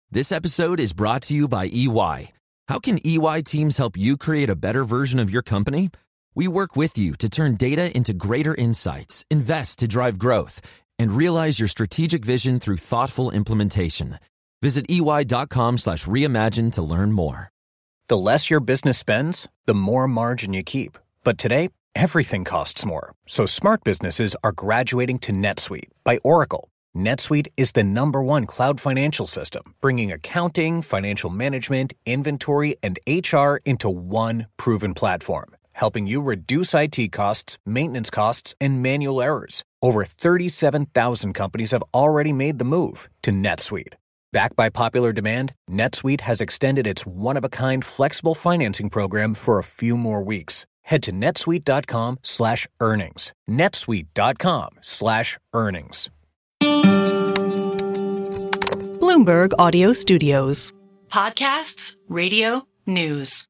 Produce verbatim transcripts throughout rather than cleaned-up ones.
This episode is brought to you by E Y. How can E Y teams help you create a better version of your company? We work with you to turn data into greater insights, invest to drive growth, and realize your strategic vision through thoughtful implementation. Visit ey.com slash reimagine to learn more. The less your business spends, the more margin you keep. But today, everything costs more. So smart businesses are graduating to NetSuite by Oracle. NetSuite is the number one cloud financial system, bringing accounting, financial management, inventory, and H R into one proven platform, helping you reduce I T costs, maintenance costs, and manual errors. Over thirty-seven thousand companies have already made the move to NetSuite. Backed by popular demand, NetSuite has extended its one-of-a-kind flexible financing program for a few more weeks. Head to netsuite.com slash earnings. netsuite.com slash earnings. Bloomberg Audio Studios. Podcasts, radio, news.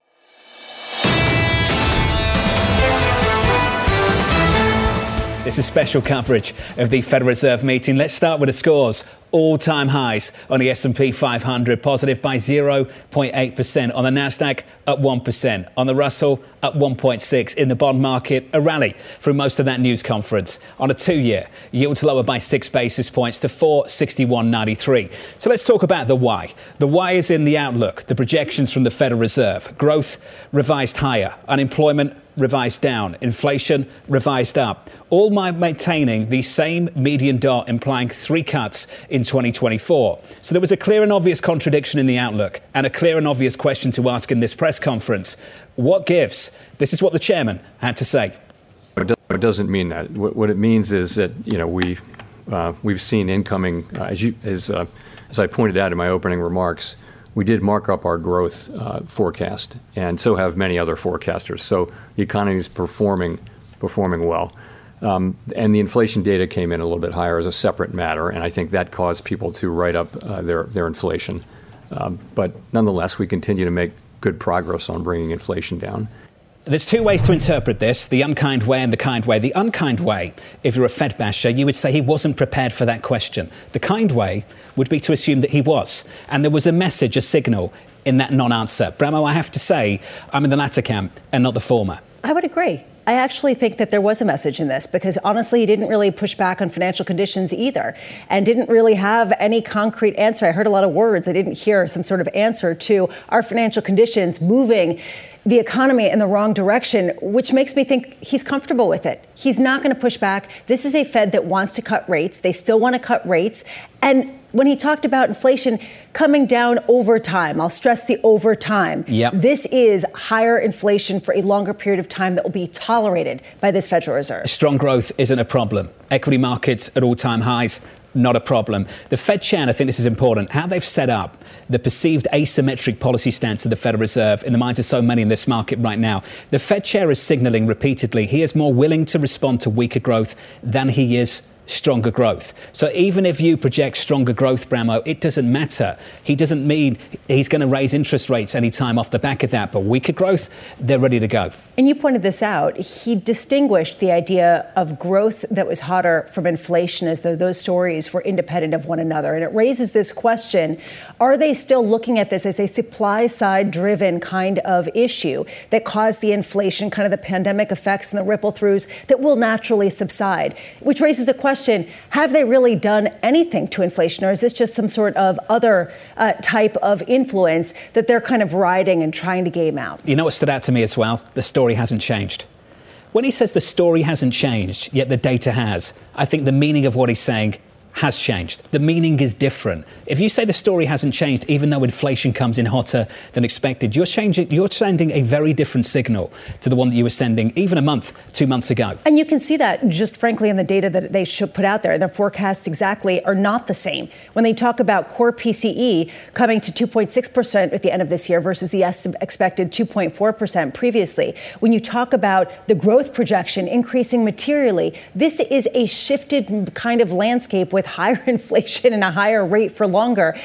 This is special coverage of the Federal Reserve meeting. Let's start with the scores. All-time highs on the S and P five hundred, positive by zero point eight percent. On the Nasdaq, up one percent. On the Russell, up one point six. In the bond market, a rally through most of that news conference. On a two-year, yields lower by six basis points to four sixty-one ninety-three. So let's talk about the why. The why is in the outlook, the projections from the Federal Reserve. Growth revised higher. Unemployment revised down. Inflation revised up. All by maintaining the same median dot, implying three cuts in twenty twenty-four. So there was a clear and obvious contradiction in the outlook and a clear and obvious question to ask in this press conference. What gives? This is what the chairman had to say. It doesn't mean that. What it means is that, you know, we, uh, we've seen incoming, uh, as, you, as, uh, as I pointed out in my opening remarks, we did mark up our growth uh, forecast, and so have many other forecasters. So the economy is performing, performing well. Um, and the inflation data came in a little bit higher as a separate matter, and I think that caused people to write up uh, their, their inflation. Um, but nonetheless, we continue to make good progress on bringing inflation down. There's two ways to interpret this, the unkind way and the kind way. The unkind way, if you're a Fed basher, you would say he wasn't prepared for that question. The kind way would be to assume that he was. And there was a message, a signal in that non-answer. Bramo, I have to say, I'm in the latter camp and not the former. I would agree. I actually think that there was a message in this because honestly, he didn't really push back on financial conditions either and didn't really have any concrete answer. I heard a lot of words. I didn't hear some sort of answer to our financial conditions moving the economy in the wrong direction, which makes me think he's comfortable with it. He's not going to push back. This is a Fed that wants to cut rates. They still want to cut rates. And when he talked about inflation coming down over time, I'll stress the over time. Yep. This is higher inflation for a longer period of time that will be tolerated by this Federal Reserve. Strong growth isn't a problem. Equity markets at all-time highs, not a problem. The Fed chair, and I think this is important, how they've set up the perceived asymmetric policy stance of the Federal Reserve in the minds of so many in this market right now. The Fed chair is signaling repeatedly he is more willing to respond to weaker growth than he is stronger growth. So even if you project stronger growth, Bramo, it doesn't matter. He doesn't mean he's going to raise interest rates anytime off the back of that. But weaker growth, they're ready to go. And you pointed this out. He distinguished the idea of growth that was hotter from inflation as though those stories were independent of one another. And it raises this question, are they still looking at this as a supply-side driven kind of issue that caused the inflation, kind of the pandemic effects and the ripple throughs that will naturally subside? Which raises the question, have they really done anything to inflation, or is this just some sort of other uh, type of influence that they're kind of riding and trying to game out? You know what stood out to me as well? The story hasn't changed. When he says the story hasn't changed, yet the data has, I think the meaning of what he's saying has changed. The meaning is different. If you say the story hasn't changed, even though inflation comes in hotter than expected, you're changing, you're sending a very different signal to the one that you were sending even a month, two months ago. And you can see that just frankly in the data that they should put out there. Their forecasts exactly are not the same. When they talk about core P C E coming to two point six percent at the end of this year versus the expected two point four percent previously, when you talk about the growth projection increasing materially, this is a shifted kind of landscape with higher inflation and a higher rate for longer.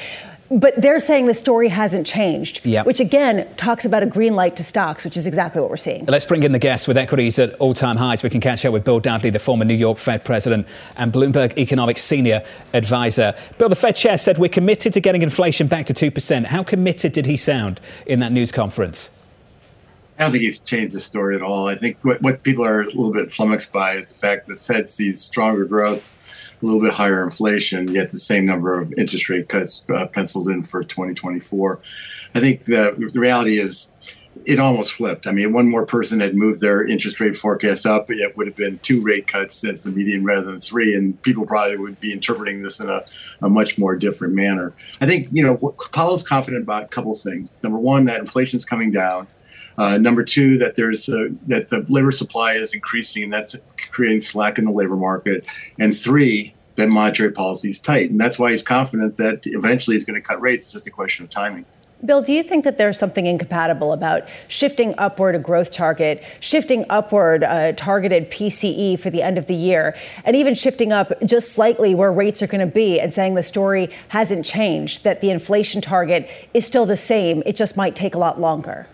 But they're saying the story hasn't changed, yep. which again talks about a green light to stocks, which is exactly what we're seeing. Let's bring in the guests. With equities at all-time highs, we can catch up with Bill Dudley, the former New York Fed president and Bloomberg Economics senior advisor. Bill, the Fed chair said we're committed to getting inflation back to two percent. How committed did he sound in that news conference? I don't think he's changed the story at all. I think what, what people are a little bit flummoxed by is the fact that the Fed sees stronger growth, a little bit higher inflation, yet the same number of interest rate cuts uh, penciled in for twenty twenty-four. I think the, the reality is it almost flipped. I mean, one more person had moved their interest rate forecast up, it would have been two rate cuts as the median rather than three, and people probably would be interpreting this in a, a much more different manner. I think, you know, Powell's confident about a couple of things. Number one, that inflation is coming down. Uh, number two, that there's a, that the labor supply is increasing, and that's creating slack in the labor market. And three, that monetary policy is tight. And that's why he's confident that eventually he's going to cut rates. It's just a question of timing. Bill, do you think that there's something incompatible about shifting upward a growth target, shifting upward a targeted P C E for the end of the year, and even shifting up just slightly where rates are going to be and saying the story hasn't changed, that the inflation target is still the same, it just might take a lot longer?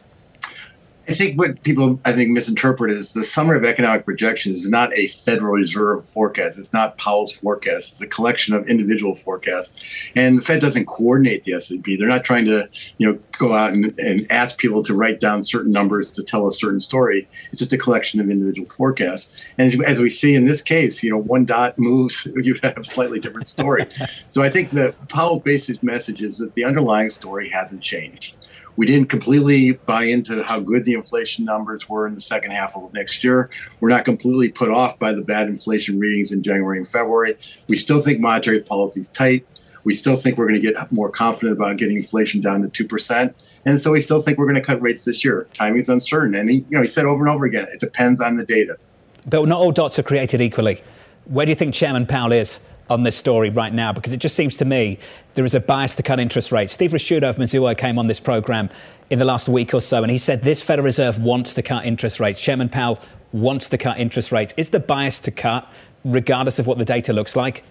I think what people, I think, misinterpret is the Summary of Economic Projections is not a Federal Reserve forecast. It's not Powell's forecast. It's a collection of individual forecasts. And the Fed doesn't coordinate the S and P. They're not trying to, you know, go out and, and ask people to write down certain numbers to tell a certain story. It's just a collection of individual forecasts. And as, as we see in this case, you know, one dot moves, you have a slightly different story. So I think that Powell's basic message is that the underlying story hasn't changed. We didn't completely buy into how good the inflation numbers were in the second half of next year. We're not completely put off by the bad inflation readings in January and February. We still think monetary policy is tight. We still think we're going to get more confident about getting inflation down to two percent. And so we still think we're going to cut rates this year. Timing is uncertain. And he, you know, he said over and over again, it depends on the data. But not all dots are created equally. Where do you think Chairman Powell is on this story right now? Because it just seems to me there is a bias to cut interest rates. Steve Risciuto of Mizuho came on this program in the last week or so, and he said this Federal Reserve wants to cut interest rates. Chairman Powell wants to cut interest rates. Is the bias to cut, regardless of what the data looks like?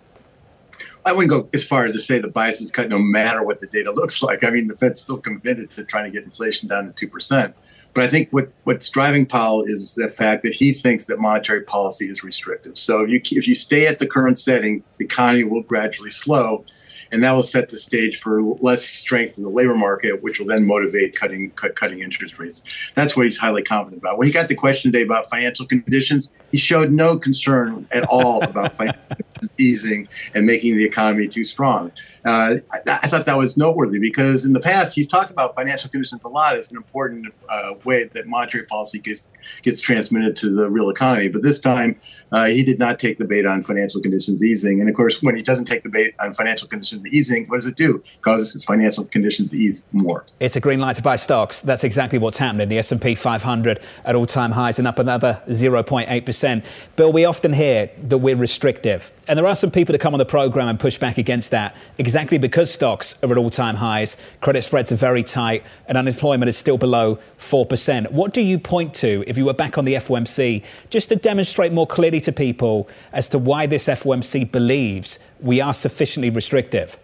I wouldn't go as far as to say the bias is cut no matter what the data looks like. I mean, the Fed's still committed to trying to get inflation down to two percent. But I think what's, what's driving Powell is the fact that he thinks that monetary policy is restrictive. So if you, if you stay at the current setting, the economy will gradually slow, and that will set the stage for less strength in the labor market, which will then motivate cutting cut, cutting interest rates. That's what he's highly confident about. When he got the question today about financial conditions, he showed no concern at all about financial easing and making the economy too strong. Uh, I, I thought that was noteworthy because in the past, he's talked about financial conditions a lot as an important uh, way that monetary policy gets, gets transmitted to the real economy. But this time, uh, he did not take the bait on financial conditions easing. And of course, when he doesn't take the bait on financial conditions easing, what does it do? It causes financial conditions to ease more. It's a green light to buy stocks. That's exactly what's happening. The S and P five hundred at all-time highs and up another zero point eight percent. Bill, we often hear that we're restrictive. And there are some people that come on the program and push back against that exactly because stocks are at all-time highs, credit spreads are very tight, and unemployment is still below four percent. What do you point to if you were back on the F O M C just to demonstrate more clearly to people as to why this F O M C believes we are sufficiently restrictive?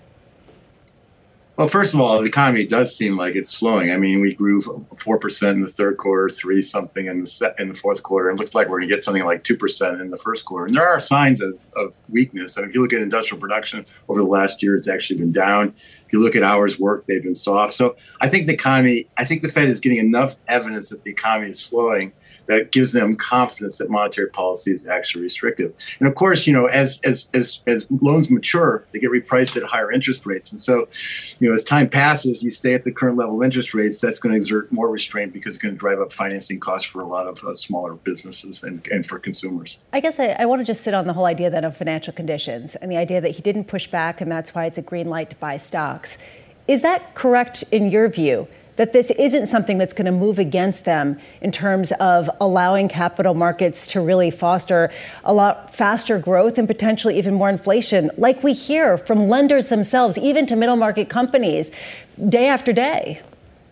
Well, first of all, the economy does seem like it's slowing. I mean, we grew four percent in the third quarter, three something in the se- in the fourth quarter. It looks like we're going to get something like two percent in the first quarter. And there are signs of, of weakness. I mean, if you look at industrial production over the last year, it's actually been down. If you look at hours worked, they've been soft. So I think the economy, I think the Fed is getting enough evidence that the economy is slowing that gives them confidence that monetary policy is actually restrictive. And of course, you know, as as as as loans mature, they get repriced at higher interest rates. And so, you know, as time passes, you stay at the current level of interest rates, that's going to exert more restraint because it's going to drive up financing costs for a lot of uh, smaller businesses and, and for consumers. I guess I, I want to just sit on the whole idea then of financial conditions and the idea that he didn't push back and that's why it's a green light to buy stocks. Is that correct in your view? That this isn't something that's going to move against them in terms of allowing capital markets to really foster a lot faster growth and potentially even more inflation, like we hear from lenders themselves, even to middle market companies, day after day?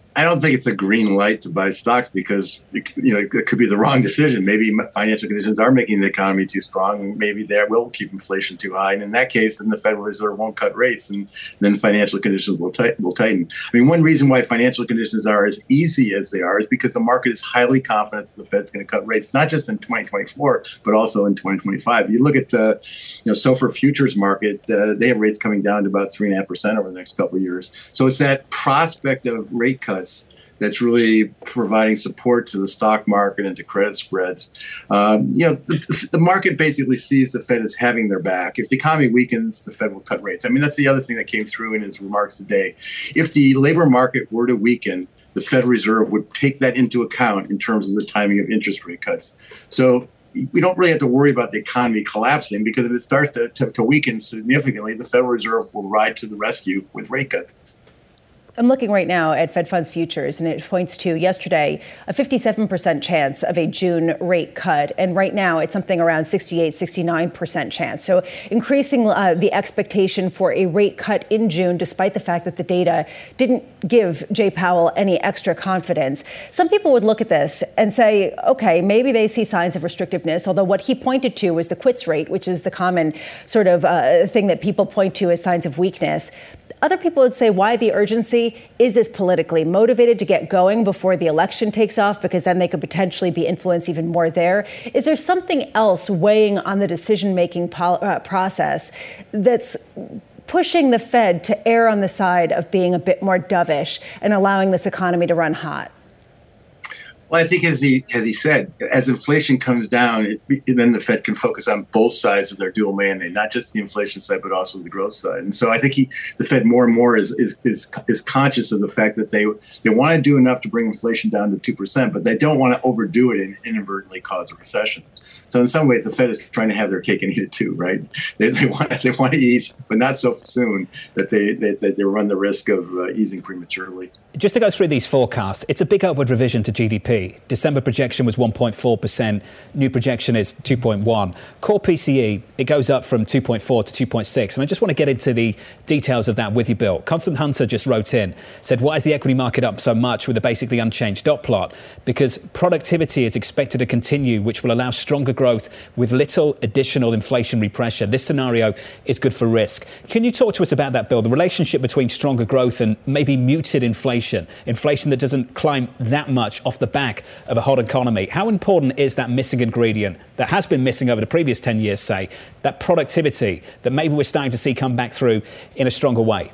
I don't think it's a green light to buy stocks because it, you know, it could be the wrong decision. Maybe financial conditions are making the economy too strong. Maybe they will keep inflation too high. And in that case, then the Federal Reserve won't cut rates, and then financial conditions will, tighten, will tighten. I mean, one reason why financial conditions are as easy as they are is because the market is highly confident that the Fed's going to cut rates, not just in twenty twenty-four, but also in twenty twenty-five. You look at the you know, SOFR futures market, uh, they have rates coming down to about three point five percent over the next couple of years. So it's that prospect of rate cuts that's really providing support to the stock market and to credit spreads. Um, you know, the, the market basically sees the Fed as having their back. If the economy weakens, the Fed will cut rates. I mean, that's the other thing that came through in his remarks today. If the labor market were to weaken, the Federal Reserve would take that into account in terms of the timing of interest rate cuts. So we don't really have to worry about the economy collapsing, because if it starts to, to, to weaken significantly, the Federal Reserve will ride to the rescue with rate cuts. I'm looking right now at Fed funds futures, and it points to yesterday a fifty-seven percent chance of a June rate cut. And right now it's something around sixty-eight, sixty-nine percent chance. So increasing uh, the expectation for a rate cut in June, despite the fact that the data didn't give Jay Powell any extra confidence. Some people would look at this and say, OK, maybe they see signs of restrictiveness, although what he pointed to was the quits rate, which is the common sort of uh, thing that people point to as signs of weakness. Other people would say, why the urgency? Is this politically motivated to get going before the election takes off, because then they could potentially be influenced even more there? Is there something else weighing on the decision-making pol- uh, process that's pushing the Fed to err on the side of being a bit more dovish and allowing this economy to run hot? Well, I think as he as he said, as inflation comes down, it, then the Fed can focus on both sides of their dual mandate, not just the inflation side, but also the growth side. And so I think he, the Fed more and more is is is, is conscious of the fact that they they want to do enough to bring inflation down to two percent, but they don't want to overdo it and inadvertently cause a recession. So in some ways, the Fed is trying to have their cake and eat it too, right? They, they want they want to ease, but not so soon that they they, that they run the risk of uh, easing prematurely. Just to go through these forecasts, it's a big upward revision to G D P. December projection was one point four percent. New projection is two point one. Core P C E, it goes up from two point four to two point six. And I just want to get into the details of that with you, Bill. Constant Hunter just wrote in, said, why is the equity market up so much with a basically unchanged dot plot? Because productivity is expected to continue, which will allow stronger growth with little additional inflationary pressure. This scenario is good for risk. Can you talk to us about that, Bill? The relationship between stronger growth and maybe muted inflation? Inflation that doesn't climb that much off the back of a hot economy. How important is that missing ingredient that has been missing over the previous ten years, say, that productivity that maybe we're starting to see come back through in a stronger way?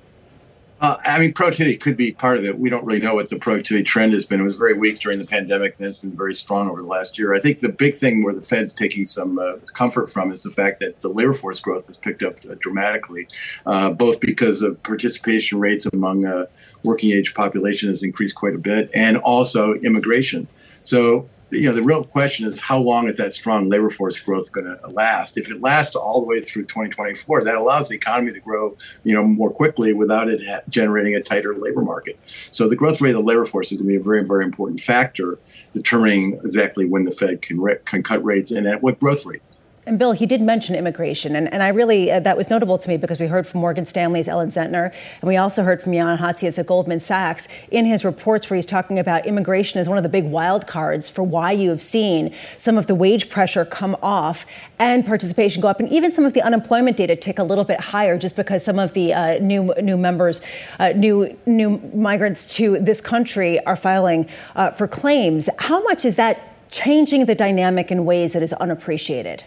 Uh, I mean, productivity could be part of it. We don't really know what the productivity trend has been. It was very weak during the pandemic, and it's been very strong over the last year. I think the big thing where the Fed's taking some uh, comfort from is the fact that the labor force growth has picked up uh, dramatically, uh, both because of participation rates among uh, working age population has increased quite a bit, and also immigration. So, you know, the real question is, how long is that strong labor force growth going to last? If it lasts all the way through twenty twenty-four, that allows the economy to grow, you know, more quickly without it ha- generating a tighter labor market. So the growth rate of the labor force is going to be a very, very important factor determining exactly when the Fed can, re- can cut rates and at what growth rate. And Bill, he did mention immigration, and, and I really, uh, that was notable to me because we heard from Morgan Stanley's Ellen Zentner, and we also heard from Jan Hatzius at Goldman Sachs in his reports where he's talking about immigration as one of the big wild cards for why you have seen some of the wage pressure come off and participation go up, and even some of the unemployment data tick a little bit higher just because some of the uh, new new members, uh, new new migrants to this country are filing uh, for claims. How much is that changing the dynamic in ways that is unappreciated?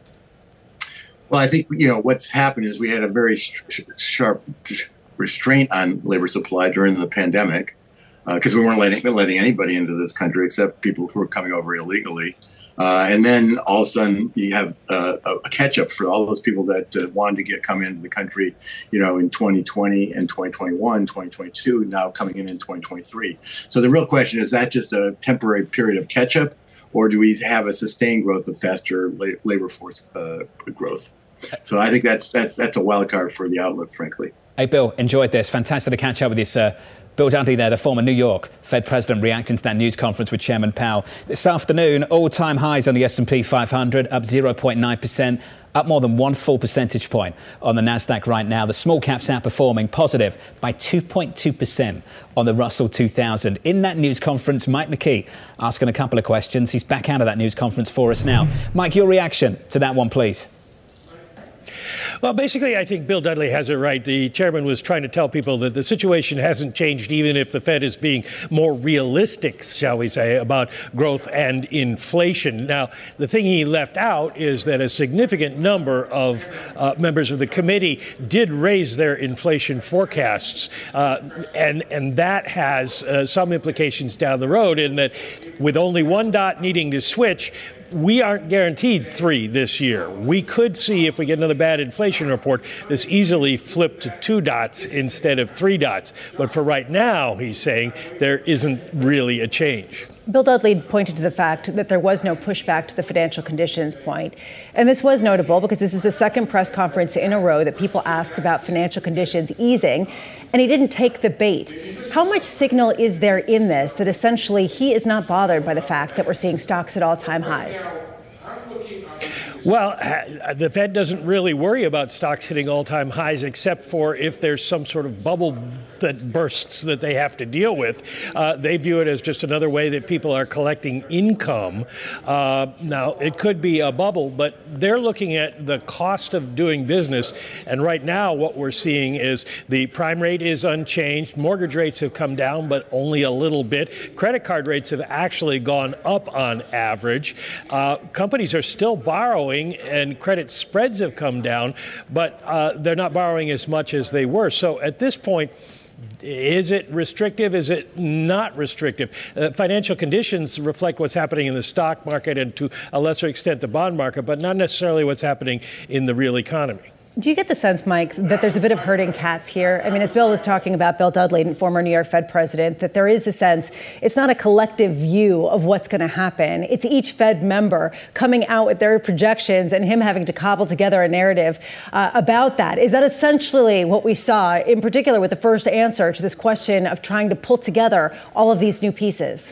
Well, I think, you know, what's happened is we had a very sh- sharp restraint on labor supply during the pandemic because uh, we weren't letting, letting anybody into this country except people who were coming over illegally. Uh, and then all of a sudden you have uh, a catch-up for all those people that uh, wanted to get come into the country, you know, in twenty twenty and twenty twenty-one, twenty twenty-two, now coming in in twenty twenty-three. So the real question is, that just a temporary period of catch-up, or do we have a sustained growth of faster la- labor force uh, growth? So I think that's that's that's a wild card for the outlook, frankly. Hey, Bill, enjoyed this. Fantastic to catch up with you, sir. Bill Dudley there, the former New York Fed president, reacting to that news conference with Chairman Powell. This afternoon, all-time highs on the S and P five hundred, up zero point nine percent, up more than one full percentage point on the NASDAQ right now. The small caps outperforming, positive by two point two percent on the Russell two thousand. In that news conference, Mike McKee asking a couple of questions. He's back out of that news conference for us now. Mike, your reaction to that one, please. Well, basically, I think Bill Dudley has it right. The chairman was trying to tell people that the situation hasn't changed, even if the Fed is being more realistic, shall we say, about growth and inflation. Now, the thing he left out is that a significant number of uh, members of the committee did raise their inflation forecasts, uh, and, and that has uh, some implications down the road in that with only one dot needing to switch, we aren't guaranteed three this year. We could see, if we get another bad inflation report, this easily flip to two dots instead of three dots. But for right now, he's saying there isn't really a change. Bill Dudley pointed to the fact that there was no pushback to the financial conditions point. And this was notable because this is the second press conference in a row that people asked about financial conditions easing, and he didn't take the bait. How much signal is there in this that essentially he is not bothered by the fact that we're seeing stocks at all-time highs? Well, the Fed doesn't really worry about stocks hitting all-time highs, except for if there's some sort of bubble that bursts that they have to deal with. Uh, they view it as just another way that people are collecting income. Uh, now, it could be a bubble, but they're looking at the cost of doing business. And right now, what we're seeing is the prime rate is unchanged. Mortgage rates have come down, but only a little bit. Credit card rates have actually gone up on average. Uh, companies are still borrowing, and credit spreads have come down, but uh, they're not borrowing as much as they were. So at this point, is it restrictive? Is it not restrictive? Uh, financial conditions reflect what's happening in the stock market and to a lesser extent the bond market, but not necessarily what's happening in the real economy. Do you get the sense, Mike, that there's a bit of herding cats here? I mean, as Bill was talking about, Bill Dudley, former New York Fed president, that there is a sense it's not a collective view of what's going to happen. It's each Fed member coming out with their projections and him having to cobble together a narrative uh, about that. Is that essentially what we saw, in particular with the first answer to this question of trying to pull together all of these new pieces?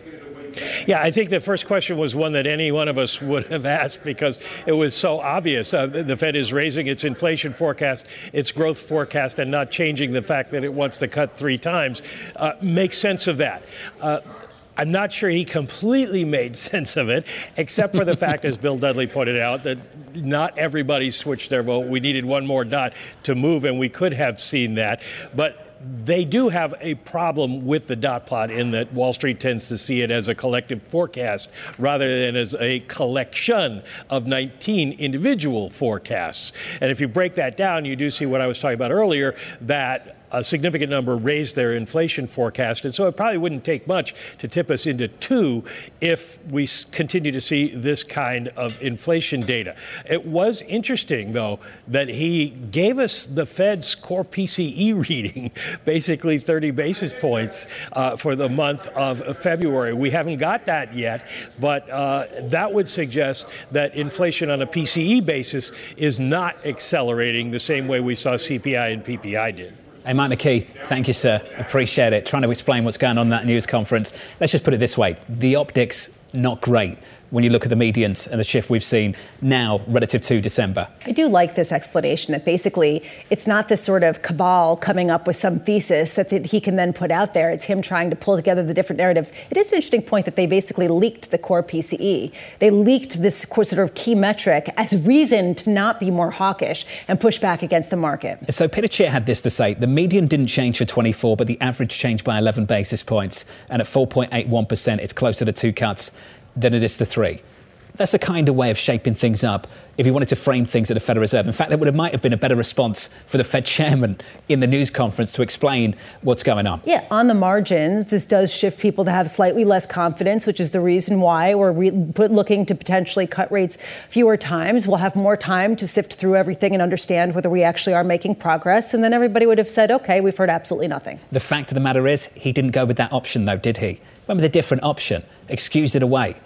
Yeah, I think the first question was one that any one of us would have asked because it was so obvious. Uh, the Fed is raising its inflation forecast, its growth forecast, and not changing the fact that it wants to cut three times. Uh, make sense of that. Uh, I'm not sure he completely made sense of it, except for the fact, as Bill Dudley pointed out, that not everybody switched their vote. We needed one more dot to move, and we could have seen that. But they do have a problem with the dot plot in that Wall Street tends to see it as a collective forecast rather than as a collection of nineteen individual forecasts. And if you break that down, you do see what I was talking about earlier, that a significant number raised their inflation forecast. And so it probably wouldn't take much to tip us into two if we continue to see this kind of inflation data. It was interesting, though, that he gave us the Fed's core P C E reading, basically thirty basis points uh, for the month of February. We haven't got that yet, but uh, that would suggest that inflation on a P C E basis is not accelerating the same way we saw C P I and P P I did. Hey, Mike McKee, thank you, sir. Appreciate it. Trying to explain what's going on in that news conference. Let's just put it this way. The optics, not great when you look at the medians and the shift we've seen now relative to December. I do like this explanation that basically it's not this sort of cabal coming up with some thesis that, that he can then put out there. It's him trying to pull together the different narratives. It is an interesting point that they basically leaked the core P C E. They leaked this sort of key metric as reason to not be more hawkish and push back against the market. So Peter Chiat had this to say: the median didn't change for twenty-four, but the average changed by eleven basis points. And at four point eight one percent, it's closer to two cuts than it is to three. That's a kind of way of shaping things up if you wanted to frame things at the Federal Reserve. In fact, that would have might have been a better response for the Fed chairman in the news conference to explain what's going on. Yeah, on the margins, this does shift people to have slightly less confidence, which is the reason why we're re- looking to potentially cut rates fewer times. We'll have more time to sift through everything and understand whether we actually are making progress. And then everybody would have said, OK, we've heard absolutely nothing. The fact of the matter is, he didn't go with that option, though, did he? Went with a different option, excused it away.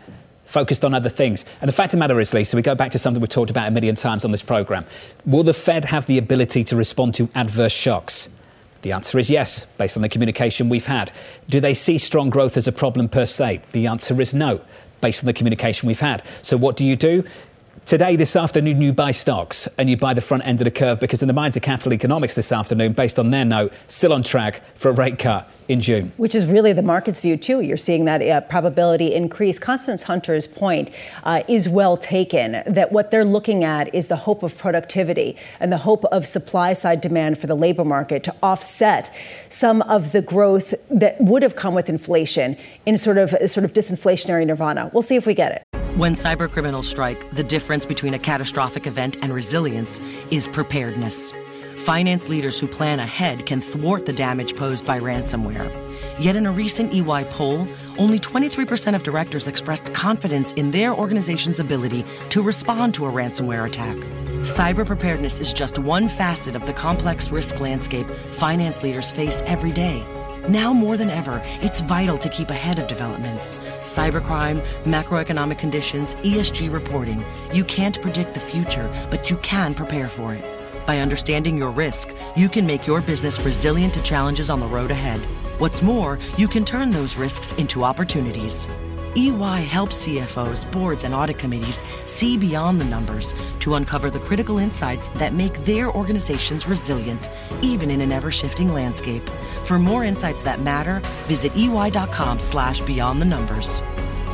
focused on other things. And the fact of the matter is, Lisa, we go back to something we've talked about a million times on this programme. Will the Fed have the ability to respond to adverse shocks? The answer is yes, based on the communication we've had. Do they see strong growth as a problem per se? The answer is no, based on the communication we've had. So what do you do? Today, this afternoon, you buy stocks and you buy the front end of the curve because in the minds of Capital Economics this afternoon, based on their note, still on track for a rate cut in June. Which is really the market's view, too. You're seeing that uh, probability increase. Constance Hunter's point uh, is well taken, that what they're looking at is the hope of productivity and the hope of supply-side demand for the labor market to offset some of the growth that would have come with inflation in sort of, sort of disinflationary nirvana. We'll see if we get it. When cybercriminals strike, the difference between a catastrophic event and resilience is preparedness. Finance leaders who plan ahead can thwart the damage posed by ransomware. Yet in a recent E Y poll, only twenty-three percent of directors expressed confidence in their organization's ability to respond to a ransomware attack. Cyber preparedness is just one facet of the complex risk landscape finance leaders face every day. Now more than ever, it's vital to keep ahead of developments. Cybercrime, macroeconomic conditions, E S G reporting. You can't predict the future, but you can prepare for it. By understanding your risk, you can make your business resilient to challenges on the road ahead. What's more, you can turn those risks into opportunities. E Y helps C F Os, boards, and audit committees see beyond the numbers to uncover the critical insights that make their organizations resilient, even in an ever-shifting landscape. For more insights that matter, visit ey.com slash beyond the numbers.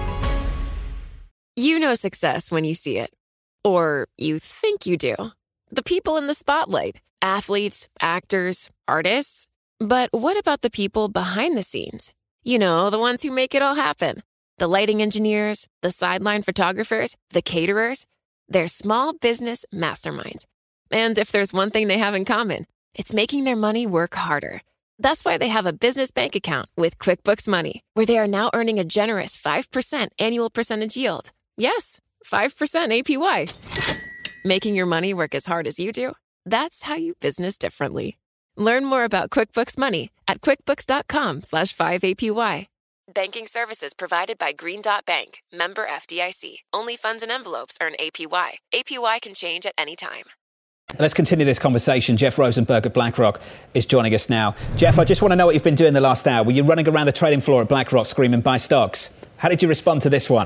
You know success when you see it. Or you think you do. The people in the spotlight, athletes, actors, artists. But what about the people behind the scenes? You know, the ones who make it all happen. The lighting engineers, the sideline photographers, the caterers. They're small business masterminds. And if there's one thing they have in common, it's making their money work harder. That's why they have a business bank account with QuickBooks Money, where they are now earning a generous five percent annual percentage yield. Yes, five percent A P Y. Making your money work as hard as you do? That's how you business differently. Learn more about QuickBooks Money at quickbooks.com slash 5APY. Banking services provided by Green Dot Bank, member F D I C. Only funds and envelopes earn A P Y. A P Y can change at any time. Let's continue this conversation. Jeff Rosenberg at BlackRock is joining us now. Jeff, I just want to know what you've been doing the last hour. Were you running around the trading floor at BlackRock screaming, buy stocks? How did you respond to this one?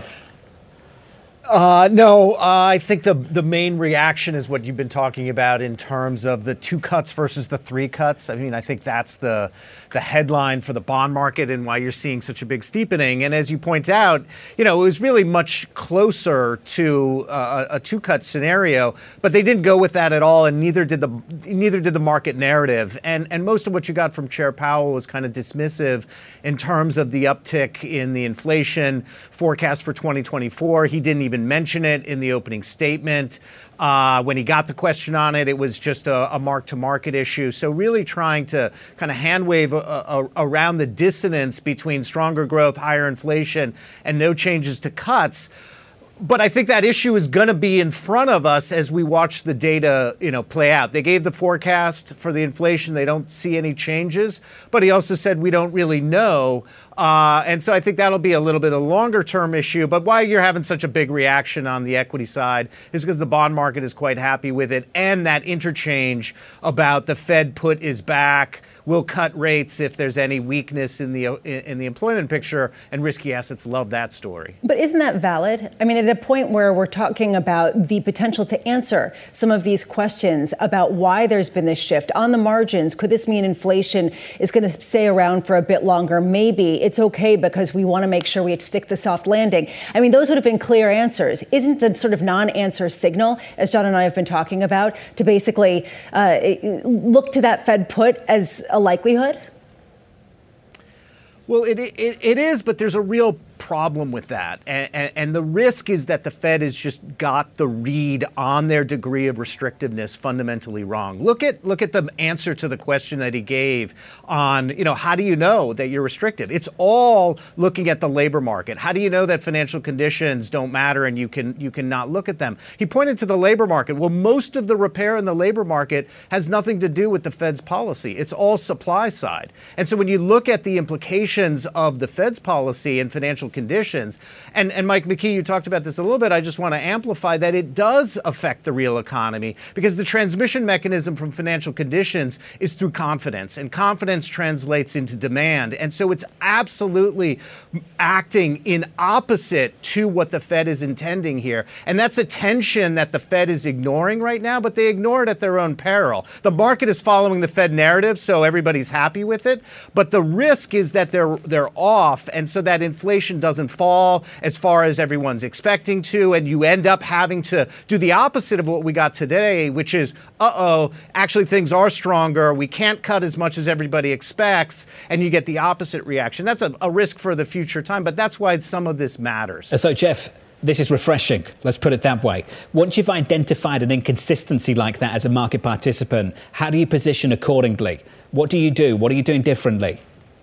Uh, no, uh, I think the the main reaction is what you've been talking about in terms of the two cuts versus the three cuts. I mean, I think that's the the headline for the bond market and why you're seeing such a big steepening. And as you point out, you know, it was really much closer to uh, a two-cut scenario, but they didn't go with that at all, and neither did the neither did the market narrative. And and most of what you got from Chair Powell was kind of dismissive in terms of the uptick in the inflation forecast for twenty twenty-four. He didn't even mention it in the opening statement. Uh, when he got the question on it, it was just a, a mark-to-market issue. So really trying to kind of hand-wave a, a, around the dissonance between stronger growth, higher inflation, and no changes to cuts. But I think that issue is going to be in front of us as we watch the data, you know, play out. They gave the forecast for the inflation. They don't see any changes. But he also said we don't really know. Uh, and so I think that'll be a little bit of a longer-term issue. But why you're having such a big reaction on the equity side is because the bond market is quite happy with it. And that interchange about the Fed put is back, will cut rates if there's any weakness in the in the employment picture, and risky assets love that story. But isn't that valid? I mean, at a point where we're talking about the potential to answer some of these questions about why there's been this shift on the margins, could this mean inflation is going to stay around for a bit longer? Maybe it's okay because we want to make sure we stick the soft landing. I mean, those would have been clear answers. Isn't the sort of non-answer signal, as John and I have been talking about, to basically uh, look to that Fed put as a likelihood? Well, it, it it is, but there's a real problem with that. And, and, and the risk is that the Fed has just got the read on their degree of restrictiveness fundamentally wrong. Look at look at the answer to the question that he gave on, you know, how do you know that you're restrictive? It's all looking at the labor market. How do you know that financial conditions don't matter and you can you can not look at them? He pointed to the labor market. Well, most of the repair in the labor market has nothing to do with the Fed's policy. It's all supply side. And so when you look at the implications of the Fed's policy and financial conditions. And, and Mike McKee, you talked about this a little bit. I just want to amplify that it does affect the real economy because the transmission mechanism from financial conditions is through confidence, and confidence translates into demand. And so it's absolutely acting in opposite to what the Fed is intending here. And that's a tension that the Fed is ignoring right now, but they ignore it at their own peril. The market is following the Fed narrative, so everybody's happy with it. But the risk is that they're they're off, and so that inflation doesn't fall as far as everyone's expecting to, and you end up having to do the opposite of what we got today, which is, uh-oh, actually things are stronger. We can't cut as much as everybody expects, and you get the opposite reaction. That's a, a risk for the future time, but that's why some of this matters. So, Jeff, this is refreshing. Let's put it that way. Once you've identified an inconsistency like that as a market participant, how do you position accordingly? What do you do? What are you doing differently?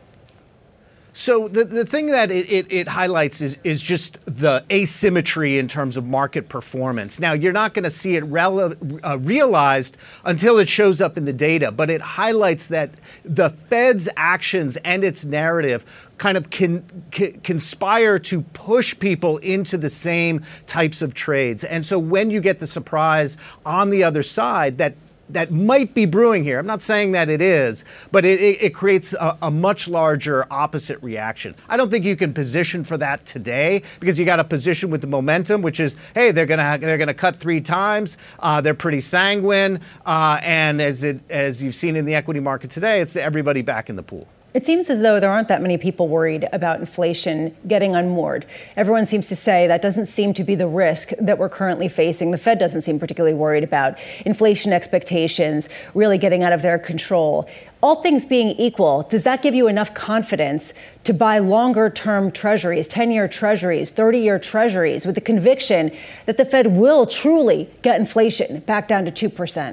So the, the thing that it, it, it highlights is, is just the asymmetry in terms of market performance. Now, you're not going to see it rele- uh, realized until it shows up in the data, but it highlights that the Fed's actions and its narrative kind of can, can conspire to push people into the same types of trades. And so when you get the surprise on the other side that that might be brewing here. I'm not saying that it is, but it, it, it creates a, a much larger opposite reaction. I don't think you can position for that today because you got to position with the momentum, which is, hey, they're gonna they're gonna cut three times. Uh, they're pretty sanguine, uh, and as it as you've seen in the equity market today, it's everybody back in the pool. It seems as though there aren't that many people worried about inflation getting unmoored. Everyone seems to say that doesn't seem to be the risk that we're currently facing. The Fed doesn't seem particularly worried about inflation expectations really getting out of their control. All things being equal, does that give you enough confidence to buy longer-term treasuries, ten-year treasuries, thirty-year treasuries, with the conviction that the Fed will truly get inflation back down to two percent?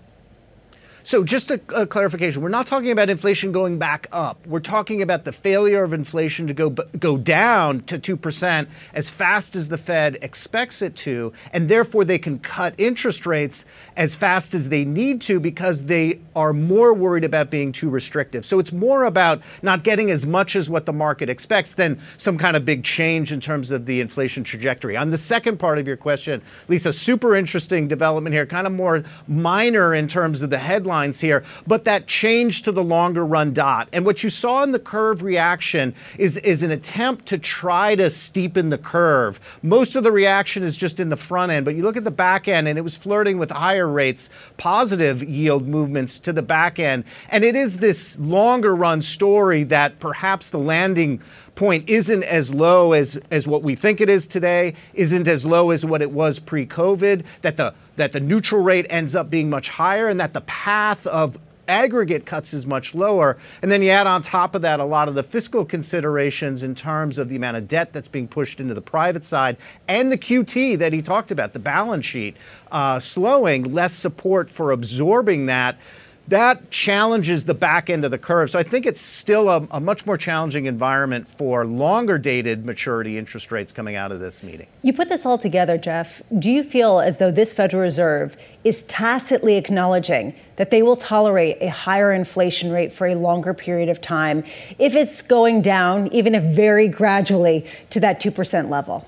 So just a, a clarification, we're not talking about inflation going back up. We're talking about the failure of inflation to go go down to two percent as fast as the Fed expects it to, and therefore they can cut interest rates as fast as they need to because they are more worried about being too restrictive. So it's more about not getting as much as what the market expects than some kind of big change in terms of the inflation trajectory. On the second part of your question, Lisa, super interesting development here, kind of more minor in terms of the headline here, but that change to the longer run dot. And what you saw in the curve reaction is, is an attempt to try to steepen the curve. Most of the reaction is just in the front end, but you look at the back end and it was flirting with higher rates, positive yield movements to the back end. And it is this longer run story that perhaps the landing point isn't as low as, as what we think it is today, isn't as low as what it was pre-COVID, that the that the neutral rate ends up being much higher, and that the path of aggregate cuts is much lower. And then you add on top of that a lot of the fiscal considerations in terms of the amount of debt that's being pushed into the private side and the Q T that he talked about, the balance sheet uh, slowing, less support for absorbing that. That challenges the back end of the curve. So I think it's still a, a much more challenging environment for longer dated maturity interest rates coming out of this meeting. You put this all together, Jeff. Do you feel as though this Federal Reserve is tacitly acknowledging that they will tolerate a higher inflation rate for a longer period of time if it's going down, even if very gradually, to that two percent level?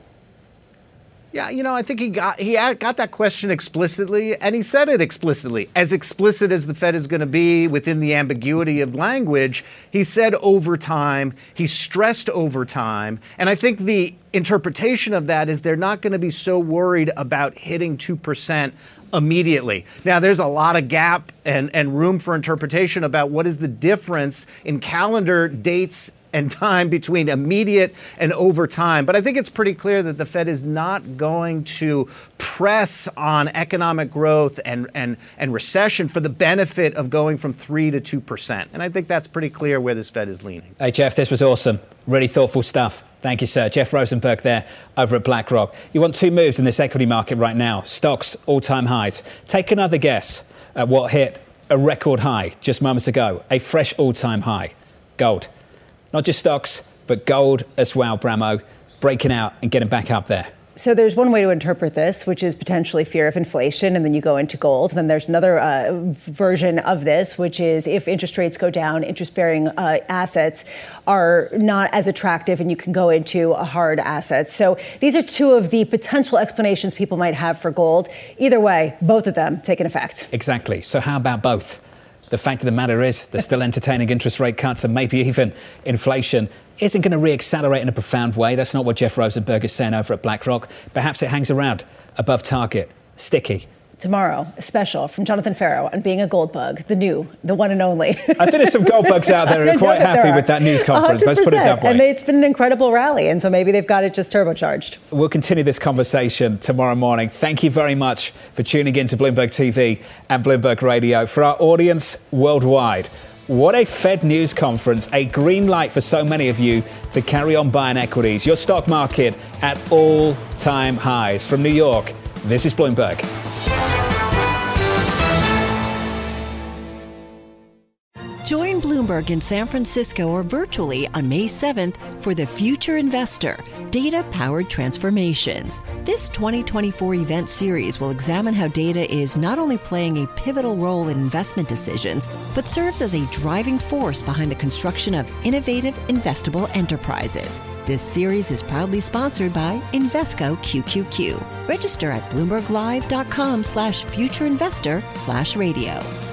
Yeah, you know, I think he got he got that question explicitly, and he said it explicitly, as explicit as the Fed is going to be within the ambiguity of language. He said over time, he stressed over time, and I think the interpretation of that is they're not going to be so worried about hitting two percent immediately. Now, there's a lot of gap and, and room for interpretation about what is the difference in calendar dates and time between immediate and over time. But I think it's pretty clear that the Fed is not going to press on economic growth and, and, and recession for the benefit of going from three to two percent. And I think that's pretty clear where this Fed is leaning. Hey, Jeff, this was awesome. Really thoughtful stuff. Thank you, sir. Jeff Rosenberg there over at BlackRock. You want two moves in this equity market right now. Stocks, all-time highs. Take another guess at what hit a record high just moments ago. A fresh all-time high. Gold. Not just stocks, but gold as well, Bramo, breaking out and getting back up there. So there's one way to interpret this, which is potentially fear of inflation, and then you go into gold. And then there's another uh, version of this, which is if interest rates go down, interest-bearing uh, assets are not as attractive, and you can go into a hard assets. So these are two of the potential explanations people might have for gold. Either way, both of them take an effect. Exactly. So how about both? The fact of the matter is they're still entertaining interest rate cuts, and maybe even inflation isn't going to re-accelerate in a profound way. That's not what Jeff Rosenberg is saying over at BlackRock. Perhaps it hangs around above target, sticky. Tomorrow, a special from Jonathan Ferro on being a gold bug, the new, the one and only. I think there's some gold bugs out there who are quite happy with that news conference. Let's put it that way. And it's been an incredible rally, and so maybe they've got it just turbocharged. We'll continue this conversation tomorrow morning. Thank you very much for tuning in to Bloomberg T V and Bloomberg Radio. For our audience worldwide, what a Fed news conference, a green light for so many of you to carry on buying equities. Your stock market at all-time highs. From New York, this is Bloomberg. Join Bloomberg in San Francisco or virtually on May seventh for The Future Investor, Data-Powered Transformations. This twenty twenty-four event series will examine how data is not only playing a pivotal role in investment decisions, but serves as a driving force behind the construction of innovative, investable enterprises. This series is proudly sponsored by Invesco Q Q Q. Register at bloomberglive.com slash futureinvestor slash radio.